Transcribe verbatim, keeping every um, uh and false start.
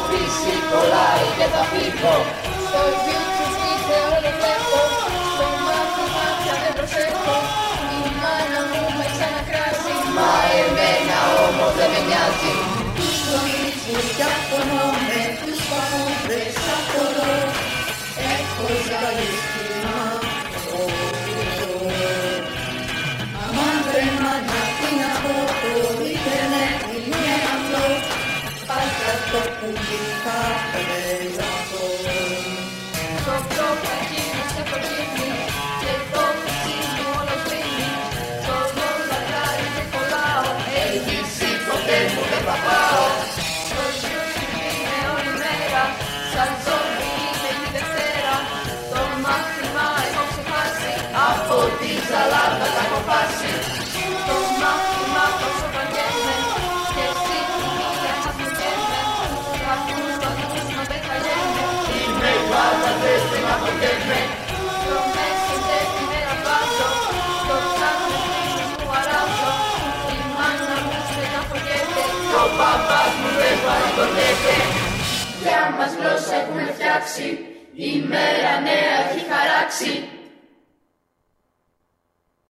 αφήσει κολλάει και θα φύγω. Στο YouTube είτε όλο βλέπω, στο μάθημα πια δεν προσέχω. Η μάνα μου με ξανακράζει, μα εμένα όμως δεν με νοιάζει. Τους γνωρίζεις κι απονόμαι, τους παππούδες απορώ. Έχω ζαλίσει κύμα, αμάν βρε μάνα τι να πω, το ίντερνετ είναι απλό. Πάντα το πουλί θα πελαθώ. Το πρώτο εκείνο σε προκύπτει και το κουτσίνι όλο κλείνει. Το δολαράκι δεν κολλάω, έι μπι σι ποτέ μου δεν θα πάω. Το YouTube είναι όλη μέρα, σαν ζόμπι είναι τη Δευτέρα. Το μάθημα έχω ξεχάσει, από τη ζαλάδα τα έχω πάσει. Το μάθημα τόσο βαριέμαι και εσύ τη μία χαθηκέμαι. Θα ακούς το ακούς μα δεν θα γέμαι. Είμαι πάντα δεν στεναχωριέμαι. Το Messenger τη μέρα βάζω, το ψάχνω φίλους μου αράζω. Η μάνα μου στεναχωριέται, ο παπάς μου δεν παρηγοριέται. Για μας γλώσσα έχουμε φτιάξει, η μέρα νέα έχει χαράξει.